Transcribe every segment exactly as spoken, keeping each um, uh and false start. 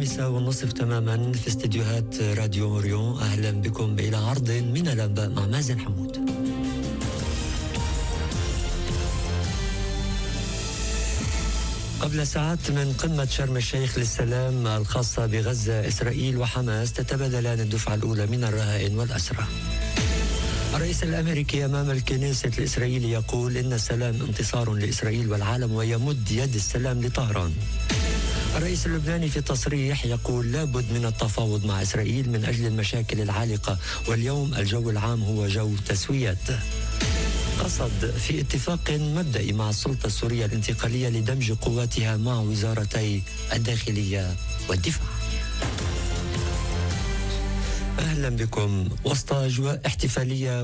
السادسة والنصف تماما في استديوهات راديو أوريون. أهلا بكم إلى عرض من الأنباء مع مازن حمود. قبل ساعات من قمة شرم الشيخ للسلام الخاصة بغزة، إسرائيل وحماس تتبادلان الدفعة الأولى من الرهائن والأسرى. الرئيس الأمريكي أمام الكنيسة الإسرائيلي يقول إن السلام انتصار لإسرائيل والعالم ويمد يد السلام لطهران. الرئيس اللبناني في تصريح يقول لابد من التفاوض مع إسرائيل من أجل المشاكل العالقة، واليوم الجو العام هو جو تسويات. قصد في اتفاق مبدئي مع السلطة السورية الانتقالية لدمج قواتها مع وزارتي الداخلية والدفاع. أهلا بكم. وسط أجواء احتفالية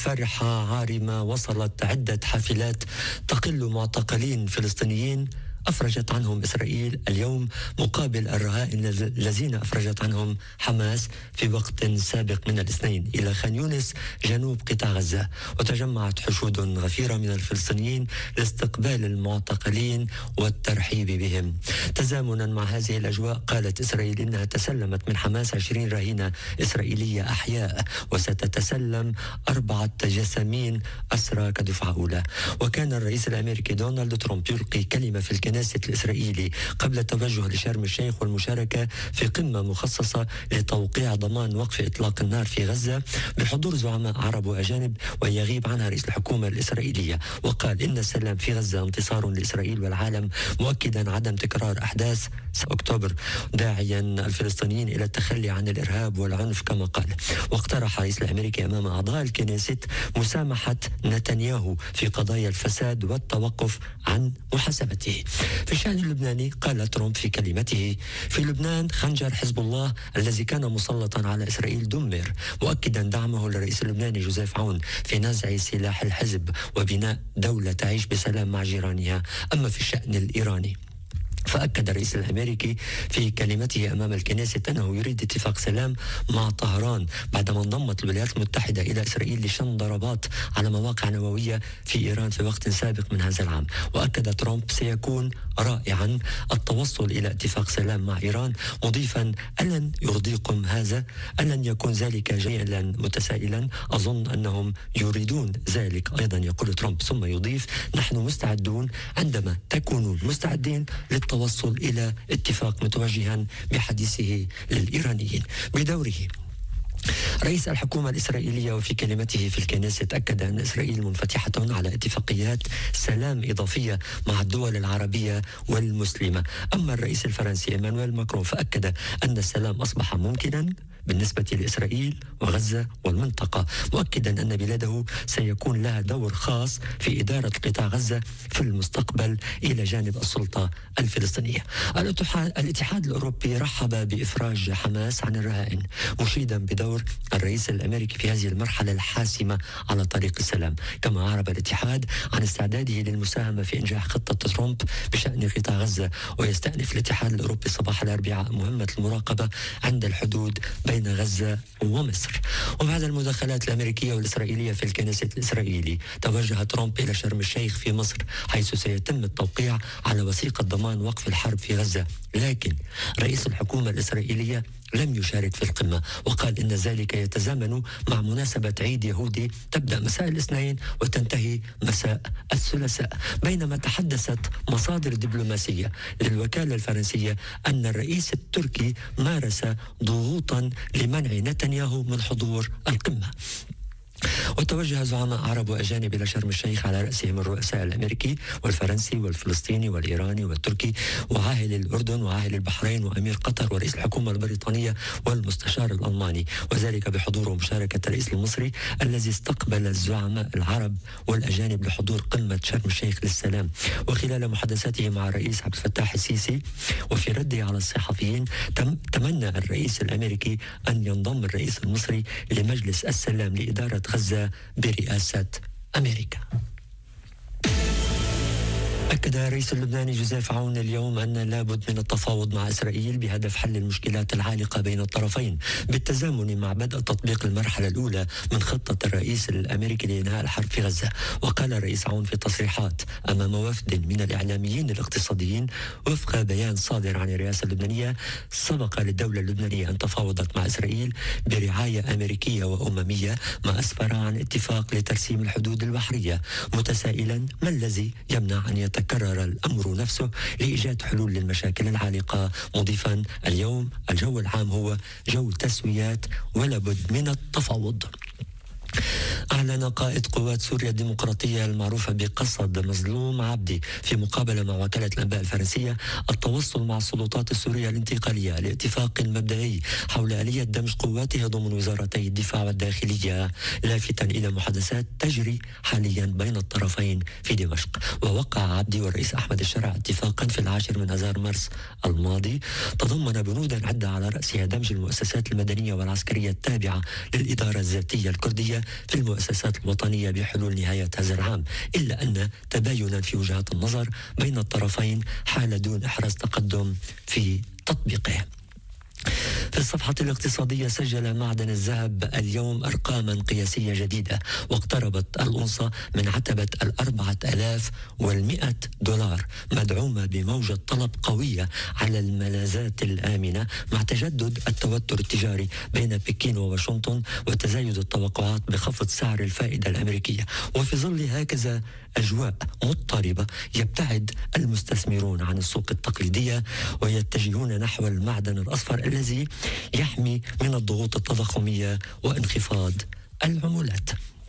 وفرحة عارمة، وصلت عدة حافلات تقل معتقلين فلسطينيين أفرجت عنهم إسرائيل اليوم مقابل الرهائن الذين أفرجت عنهم حماس في وقت سابق من الاثنين إلى خان يونس جنوب قطاع غزة. وتجمعت حشود غفيرة من الفلسطينيين لاستقبال المعتقلين والترحيب بهم. تزامنا مع هذه الأجواء، قالت إسرائيل إنها تسلمت من حماس عشرين رهينة إسرائيلية أحياء، وستتسلم أربعة جسامين أسرى كدفعة أولى. وكان الرئيس الأمريكي دونالد ترامب يلقي كلمة في الكنيسة الإسرائيلي قبل التوجه لشرم الشيخ والمشاركة في قمة مخصصة لتوقيع ضمان وقف إطلاق النار في غزة بحضور زعماء عرب وأجانب، ويغيب عنها رئيس الحكومة الإسرائيلية. وقال إن السلام في غزة انتصار لإسرائيل والعالم، مؤكدا عدم تكرار أحداث أكتوبر، داعيا الفلسطينيين إلى التخلي عن الإرهاب والعنف كما قال. واقترح الرئيس الأمريكي أمام أعضاء الكنيسة مسامحة نتنياهو في قضايا الفساد والتوقف عن محاسبته. في الشأن اللبناني، قال ترامب في كلمته: في لبنان خنجر حزب الله الذي كان مسلطا على إسرائيل دمر، مؤكدا دعمه للرئيس اللبناني جوزيف عون في نزع سلاح الحزب وبناء دولة تعيش بسلام مع جيرانها. أما في الشأن الإيراني، فأكد الرئيس الأمريكي في كلمته أمام الكنيسة أنه يريد اتفاق سلام مع طهران بعدما انضمت الولايات المتحدة إلى إسرائيل لشن ضربات على مواقع نووية في إيران في وقت سابق من هذا العام. وأكد ترامب: سيكون رائعا التوصل إلى اتفاق سلام مع إيران، مضيفا: ألن يرضيكم هذا؟ ألن يكون ذلك جيدا؟ متسائلا: أظن أنهم يريدون ذلك أيضا، يقول ترامب، ثم يضيف: نحن مستعدون عندما تكونون مستعدين للتوصل التوصل إلى اتفاق، متوجها بحديثه للإيرانيين. بدوره رئيس الحكومة الإسرائيلية وفي كلمته في الكنيسة أكد أن إسرائيل منفتحة على اتفاقيات سلام إضافية مع الدول العربية والمسلمة. أما الرئيس الفرنسي إيمانويل ماكرون فأكد أن السلام أصبح ممكنا بالنسبة لإسرائيل وغزة والمنطقة، مؤكدا أن بلاده سيكون لها دور خاص في إدارة قطاع غزة في المستقبل إلى جانب السلطة الفلسطينية. الاتحاد الأوروبي رحب بإفراج حماس عن الرهائن، مشيدا بدور الرئيس الأمريكي في هذه المرحلة الحاسمة على طريق السلام. كما أعرب الاتحاد عن استعداده للمساهمة في إنجاح خطة ترامب بشأن قطاع غزة، ويستأنف الاتحاد الأوروبي صباح الأربعاء مهمة المراقبة عند الحدود بين غزة ومصر. وبعد المداخلات الأمريكية والإسرائيلية في الكنيسة الإسرائيلي، توجه ترامب إلى شرم الشيخ في مصر، حيث سيتم التوقيع على وثيقة ضمان وقف الحرب في غزة. لكن رئيس الحكومة الإسرائيلية لم يشارك في القمة، وقال إن ذلك يتزامن مع مناسبة عيد يهودي تبدأ مساء الاثنين وتنتهي مساء الثلاثاء. بينما تحدثت مصادر دبلوماسية للوكالة الفرنسية أن الرئيس التركي مارس ضغوطا لمنع نتنياهو من حضور القمة. وتوجه زعماء عرب وأجانب إلى شرم الشيخ على رأسهم الرؤساء الأمريكي والفرنسي والفلسطيني والإيراني والتركي وعاهل الأردن وعاهل البحرين وأمير قطر ورئيس الحكومة البريطانية والمستشار الألماني، وذلك بحضور ومشاركة الرئيس المصري الذي استقبل الزعماء العرب والأجانب لحضور قمة شرم الشيخ للسلام. وخلال محادثاته مع الرئيس عبد الفتاح السيسي وفي رده على الصحفيين، تم تمنى الرئيس الأمريكي أن ينضم الرئيس المصري لمجلس السلام لإدارة غزة برئاسة أمريكا. أكد الرئيس اللبناني جوزيف عون اليوم أن لابد من التفاوض مع إسرائيل بهدف حل المشكلات العالقة بين الطرفين بالتزامن مع بدء تطبيق المرحلة الأولى من خطة الرئيس الأمريكي لإنهاء الحرب في غزة. وقال الرئيس عون في تصريحات أمام وفد من الإعلاميين الاقتصاديين وفق بيان صادر عن الرئاسة اللبنانية: سبق للدولة اللبنانية أن تفاوضت مع إسرائيل برعاية أمريكية وأممية ما أسفر عن اتفاق لترسيم الحدود البحرية، متسائلا ما الذي يمنع أن يتكرر الأمر نفسه لإيجاد حلول للمشاكل العالقة، مضيفا: اليوم الجو العام هو جو تسويات ولابد من التفاوض. أعلن قائد قوات سوريا الديمقراطية المعروفة بقصد مظلوم عبدي في مقابلة مع وكالة الأنباء الفرنسية التوصل مع السلطات السورية الانتقالية لاتفاق مبدئي حول آلية دمج قواته ضمن وزارتي الدفاع والداخلية، لافتا إلى محادثات تجري حاليا بين الطرفين في دمشق. ووقع عبدي والرئيس أحمد الشرع اتفاقا في العاشر من آذار مارس الماضي تضمن بنودا عدة على رأسها دمج المؤسسات المدنية والعسكرية التابعة للإدارة الذاتية الكردية في المؤسسات الوطنية بحلول نهاية هذا العام، إلا أن تباينا في وجهات النظر بين الطرفين حال دون إحراز تقدم في تطبيقه. في الصفحة الاقتصادية سجل معدن الذهب اليوم أرقاما قياسية جديدة، واقتربت الأونصة من عتبة الأربعة آلاف والمئة دولار، مدعومة بموجة طلب قوية على الملاذات الآمنة مع تجدد التوتر التجاري بين بكين وواشنطن وتزايد التوقعات بخفض سعر الفائدة الأمريكية. وفي ظل هكذا أجواء مضطربة يبتعد المستثمرون عن السوق التقليدية ويتجهون نحو المعدن الأصفر الذي يحمي من الضغوط التضخمية وانخفاض العملات.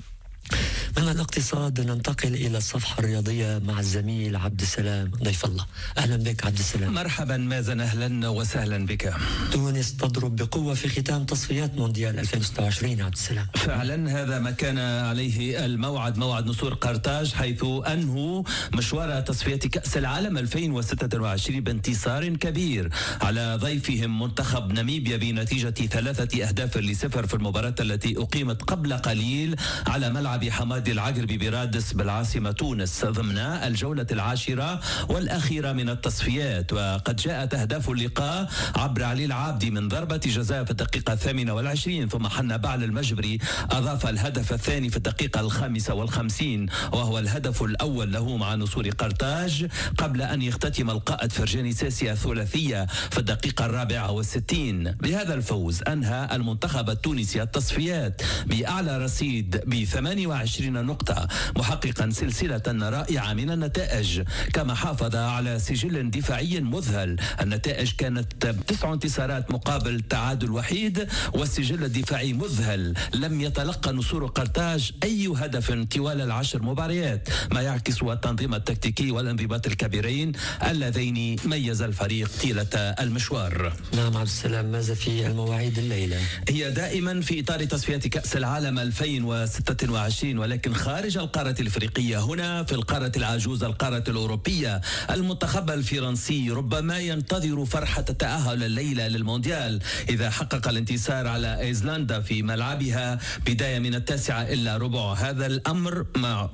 من الاقتصاد ننتقل إلى الصفحة الرياضية مع الزميل عبد السلام ضيف الله. أهلا بك عبد السلام. مرحبا مازن، أهلا وسهلا بك. تونس تضرب بقوة في ختام تصفيات مونديال ألفين وستة وعشرين عبد السلام. فعلا هذا ما كان عليه الموعد، موعد نسور قرطاج، حيث أنهوا مشوار تصفيات كأس العالم ألفين وستة وعشرين بانتصار كبير على ضيفهم منتخب ناميبيا بنتيجة ثلاثة أهداف لصفر في المباراة التي أقيمت قبل قليل على ملعب حمادي العقربي برادس بالعاصمة تونس ضمن الجولة العاشرة والأخيرة من التصفيات. وقد جاءت أهداف اللقاء عبر علي العابدي من ضربة جزاء في الدقيقة الثامنة والعشرين، ثم حنا بعل المجبري أضاف الهدف الثاني في الدقيقة الخامسة والخمسين وهو الهدف الأول له مع نسور قرطاج، قبل أن يختتم القائد فرجاني ساسي الثلاثية في الدقيقة الرابعة والستين. بهذا الفوز أنهى المنتخب التونسي التصفيات بأعلى رصيد بثمانية وعشرين نقطة، محققا سلسلة رائعة من النتائج، كما حافظ على سجل دفاعي مذهل. النتائج كانت تسع انتصارات مقابل تعادل وحيد، والسجل الدفاعي مذهل، لم يتلقى نسور قرطاج أي هدف طوال العشر مباريات، ما يعكس التنظيم التكتيكي والانضباط الكبيرين اللذين ميز الفريق طيلة المشوار. نعم عبد السلام، ماذا في المواعيد الليلة؟ هي دائما في إطار تصفيات كأس العالم ألفين وستة وعشرين، ولكن خارج القارة الإفريقية، هنا في القارة العجوز القارة الأوروبية. المنتخب الفرنسي ربما ينتظر فرحة التأهل الليلة للمونديال إذا حقق الانتصار على أيسلندا في ملعبها بداية من التاسعة إلا ربع. هذا الأمر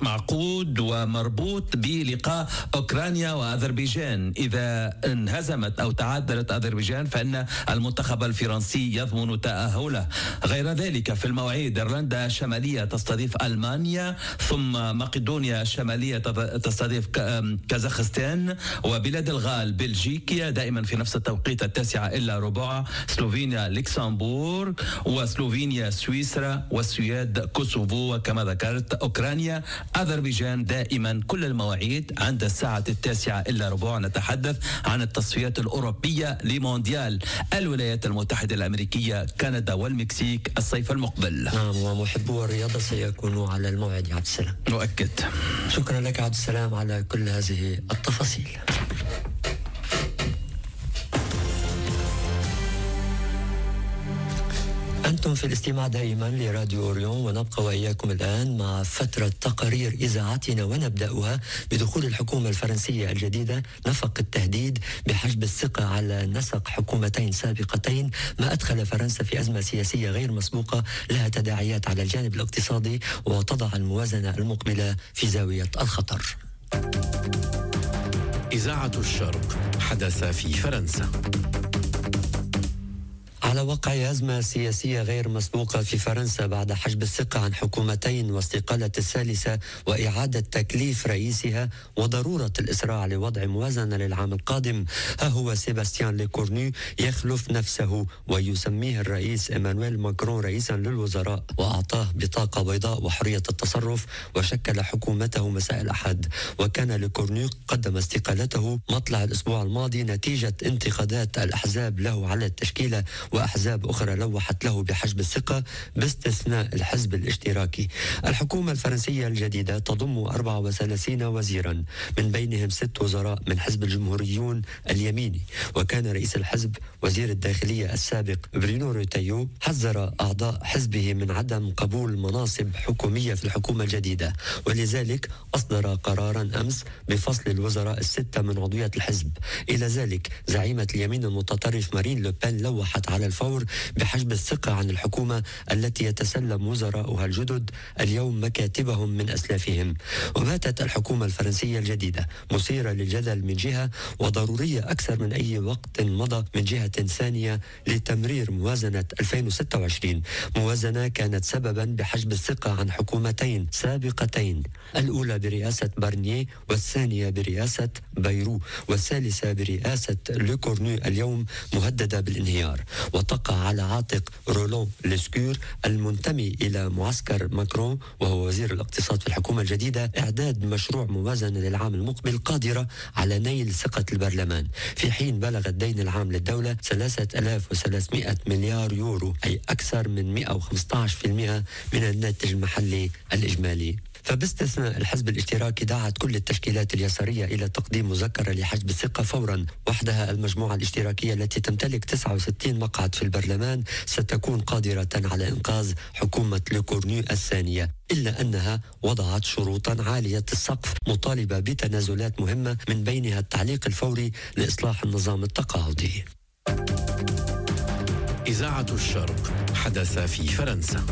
معقود ومربوط بلقاء أوكرانيا وأذربيجان. إذا انهزمت أو تعادلت أذربيجان فإن المنتخب الفرنسي يضمن تأهله. غير ذلك في المواعيد، إيرلندا الشمالية تستضيف ألمانيا، ثم مقدونيا الشمالية تستضيف كازاخستان، وبلاد الغال بلجيكيا دائما في نفس التوقيت التاسعة إلا ربع، سلوفينيا لوكسمبورغ، وسلوفينيا سويسرا، والسويد كوسوفو، وكما ذكرت أوكرانيا أذربيجان. دائما كل المواعيد عند الساعة التاسعة إلا ربع. نتحدث عن التصفيات الأوروبية لمونديال الولايات المتحدة الأمريكية، كندا والمكسيك الصيف المقبل. نعم، ومحبو الرياضة سيكونوا على الموعد يا عبد السلام. مؤكد. شكرا لك عبد السلام على كل هذه التفاصيل. أنتم في الاستماع دائما لراديو أوريون، ونبقى وإياكم الآن مع فترة تقارير إذاعتنا، ونبدأها بدخول الحكومة الفرنسية الجديدة نفق التهديد بحجب الثقة على نسق حكومتين سابقتين، ما أدخل فرنسا في أزمة سياسية غير مسبوقة لها تداعيات على الجانب الاقتصادي، وتضع الموازنة المقبلة في زاوية الخطر. إذاعة الشرق حدث في فرنسا. على وقع أزمة سياسية غير مسبوقة في فرنسا بعد حجب الثقة عن حكومتين واستقالة الثالثة وإعادة تكليف رئيسها وضرورة الإسراع لوضع موازنة للعام القادم، ها هو سيباستيان ليكورنو يخلف نفسه ويسميه الرئيس إيمانويل ماكرون رئيسا للوزراء، وأعطاه بطاقة بيضاء وحرية التصرف وشكل حكومته مساء الأحد. وكان ليكورنو قدم استقالته مطلع الأسبوع الماضي نتيجة انتقادات الأحزاب له على التشكيلة، وأحزاب أخرى لوحت له بحجب الثقة باستثناء الحزب الاشتراكي. الحكومة الفرنسية الجديدة تضم أربعة وثلاثين وزيرا، من بينهم ست وزراء من حزب الجمهوريون اليميني. وكان رئيس الحزب وزير الداخلية السابق برينو روتيو حذر أعضاء حزبه من عدم قبول مناصب حكومية في الحكومة الجديدة، ولذلك أصدر قرارا أمس بفصل الوزراء الستة من عضوية الحزب. إلى ذلك زعيمة اليمين المتطرف مارين لوبين لوحت على الفور بحجب الثقة عن الحكومة التي يتسلم وزراؤها الجدد اليوم مكاتبهم من أسلافهم. وباتت الحكومة الفرنسية الجديدة مثيرة للجدل من جهة، وضرورية أكثر من أي وقت مضى من جهة ثانية لتمرير موازنة ألفين وستة وعشرين، موازنة كانت سببا بحجب الثقة عن حكومتين سابقتين، الأولى برئاسة بارنيه والثانية برئاسة بايرو والثالثة برئاسة ليكورنو اليوم مهددة بالانهيار. وتقع على عاتق رولون لسكور المنتمي إلى معسكر ماكرون وهو وزير الاقتصاد في الحكومة الجديدة إعداد مشروع موازنة للعام المقبل قادرة على نيل ثقة البرلمان، في حين بلغ الدين العام للدولة ثلاثة آلاف وثلاثمائة مليار يورو، أي أكثر من مئة وخمسة عشر بالمئة من الناتج المحلي الإجمالي. فباستثناء الحزب الاشتراكي دعت كل التشكيلات اليسارية إلى تقديم مذكرة لحجب الثقة فورا. وحدها المجموعة الاشتراكية التي تمتلك تسعة وستين مقعد في البرلمان ستكون قادرة على إنقاذ حكومة ليكورنو الثانية، إلا أنها وضعت شروطا عالية السقف مطالبة بتنازلات مهمة، من بينها التعليق الفوري لإصلاح النظام التقاعدي. إذاعة الشرق حدث في فرنسا.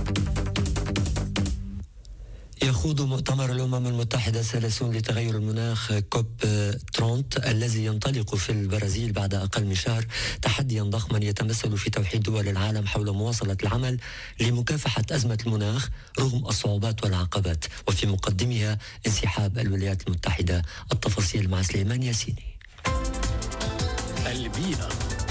يخوض مؤتمر الأمم المتحدة الثلاثون لتغير المناخ كوب ثلاثين الذي ينطلق في البرازيل بعد أقل من شهر تحديا ضخما يتمثل في توحيد دول العالم حول مواصلة العمل لمكافحة أزمة المناخ رغم الصعوبات والعقبات، وفي مقدمها انسحاب الولايات المتحدة. التفاصيل مع سليمان ياسيني. البيئة.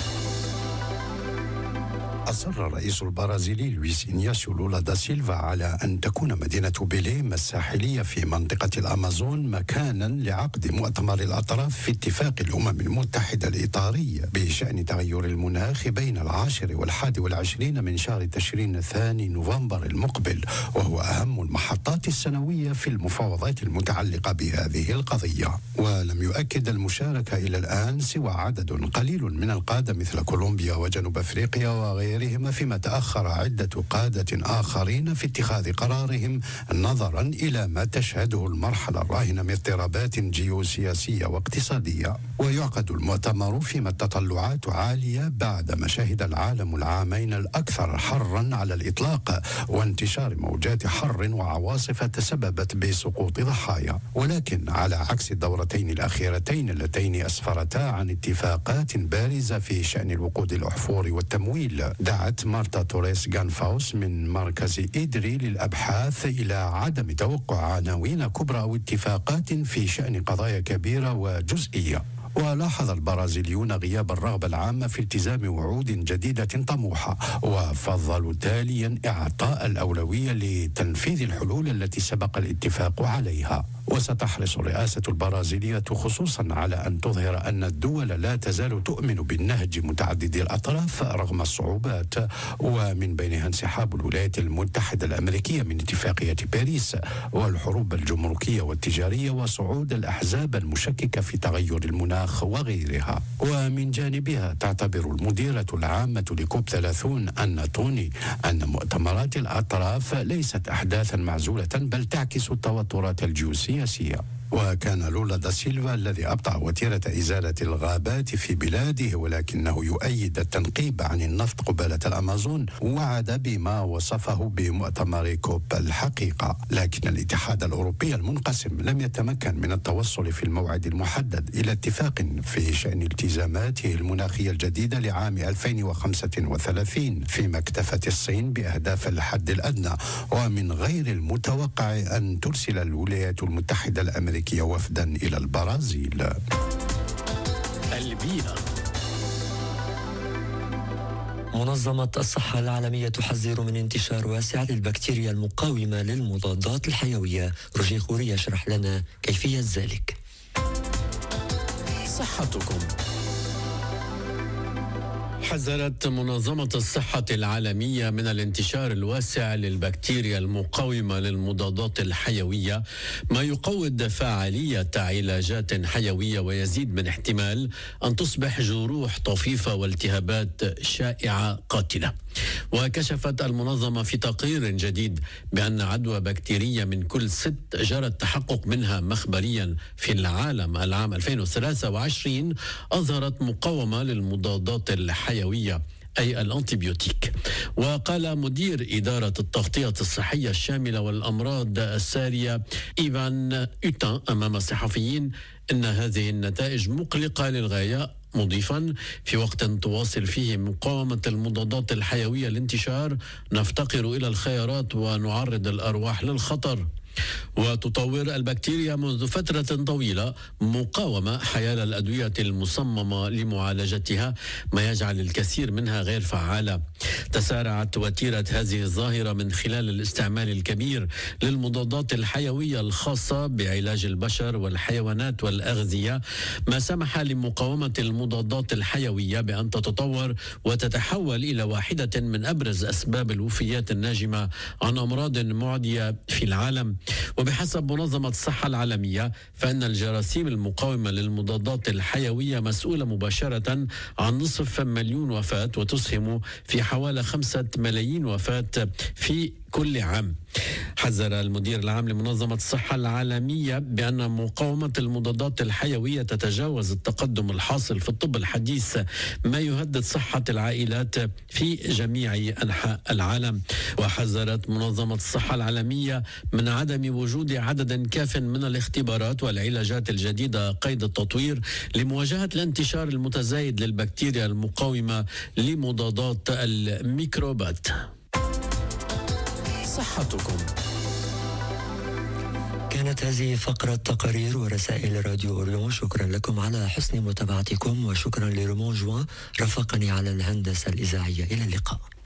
أصر الرئيس البرازيلي لويس إنياسيو لولا دا سيلفا على أن تكون مدينة بيليم الساحلية في منطقة الأمازون مكانا لعقد مؤتمر الأطراف في اتفاق الأمم المتحدة الإطاري بشأن تغير المناخ بين العاشر والحادي والعشرين من شهر تشرين الثاني نوفمبر المقبل، وهو أهم المحطات السنوية في المفاوضات المتعلقة بهذه القضية. ولم يؤكد المشاركة إلى الآن سوى عدد قليل من القادة مثل كولومبيا وجنوب أفريقيا وغيرها، فيما تأخر عدة قادة آخرين في اتخاذ قرارهم نظرا إلى ما تشهده المرحلة الراهنة من اضطرابات جيوسياسية واقتصادية. ويعقد المؤتمر فيما التطلعات عالية بعد ما شهد العالم العامين الأكثر حرا على الإطلاق وانتشار موجات حر وعواصف تسببت بسقوط ضحايا. ولكن على عكس الدورتين الأخيرتين اللتين أسفرتا عن اتفاقات بارزة في شأن الوقود الأحفوري والتمويل، دعت مارتا توريس غانفاوس من مركز إيدري للأبحاث إلى عدم توقع عناوين كبرى أو اتفاقات في شأن قضايا كبيرة وجزئية. ولاحظ البرازيليون غياب الرغبة العامة في التزام وعود جديدة طموحة، وفضلوا تاليا إعطاء الأولوية لتنفيذ الحلول التي سبق الاتفاق عليها. وستحرص الرئاسة البرازيلية خصوصا على أن تظهر أن الدول لا تزال تؤمن بالنهج متعدد الأطراف رغم الصعوبات، ومن بينها انسحاب الولايات المتحدة الأمريكية من اتفاقية باريس والحروب الجمركية والتجارية وصعود الأحزاب المشككة في تغير المناخ وغيرها. ومن جانبها تعتبر المديرة العامة لكوب ثلاثون أن توني أن مؤتمرات الأطراف ليست أحداثا معزولة بل تعكس التوترات الجيوسياسية. وكان لولا دا سيلفا الذي أبطأ وتيرة إزالة الغابات في بلاده، ولكنه يؤيد التنقيب عن النفط قبالة الأمازون، وعد بما وصفه بمؤتمر كوب الحقيقة. لكن الاتحاد الأوروبي المنقسم لم يتمكن من التوصل في الموعد المحدد إلى اتفاق في شأن التزاماته المناخية الجديدة لعام ألفين وخمسة وثلاثين، فيما اكتفت الصين بأهداف الحد الأدنى. ومن غير المتوقع أن ترسل الولايات المتحدة الأمريكية وفدا إلى البرازيل. البيئة. منظمة الصحة العالمية تحذر من انتشار واسع للبكتيريا المقاومة للمضادات الحيوية. روجيه خوري يشرح لنا كيفية ذلك. صحتكم. حذرت منظمة الصحة العالمية من الانتشار الواسع للبكتيريا المقاومة للمضادات الحيوية، ما يقوض فاعلية علاجات حيوية ويزيد من احتمال أن تصبح جروح طفيفة والتهابات شائعة قاتلة. وكشفت المنظمة في تقرير جديد بأن عدوى بكتيرية من كل ست جرى التحقق منها مخبريا في العالم العام ألفين وثلاثة وعشرين أظهرت مقاومة للمضادات الحيوية أي الأنتيبيوتيك. وقال مدير إدارة التغطية الصحية الشاملة والأمراض السارية إيفان أوتان أمام الصحفيين أن هذه النتائج مقلقة للغاية، مضيفا في وقت تواصل فيه مقاومة المضادات الحيوية الانتشار نفتقر إلى الخيارات ونعرض الأرواح للخطر. وتطور البكتيريا منذ فترة طويلة مقاومة حيال الأدوية المصممة لمعالجتها، ما يجعل الكثير منها غير فعالة. تسارعت وتيرة هذه الظاهرة من خلال الاستعمال الكبير للمضادات الحيوية الخاصة بعلاج البشر والحيوانات والأغذية، ما سمح لمقاومة المضادات الحيوية بأن تتطور وتتحول إلى واحدة من أبرز أسباب الوفيات الناجمة عن أمراض معدية في العالم. وبحسب منظمة الصحة العالمية فإن الجراثيم المقاومة للمضادات الحيوية مسؤولة مباشرة عن نصف مليون وفاة، وتسهم في حوالي خمسة ملايين وفاة في كل عام. حذر المدير العام لمنظمة الصحة العالمية بأن مقاومة المضادات الحيوية تتجاوز التقدم الحاصل في الطب الحديث، ما يهدد صحة العائلات في جميع أنحاء العالم. وحذرت منظمة الصحة العالمية من عدم وجود عدد كاف من الاختبارات والعلاجات الجديدة قيد التطوير لمواجهة الانتشار المتزايد للبكتيريا المقاومة لمضادات الميكروبات. صحتكم. كانت هذه فقرة تقارير ورسائل راديو أوريون. شكرا لكم على حسن متابعتكم، وشكرا لرومون جوان رافقني على الهندسة الإذاعية. إلى اللقاء.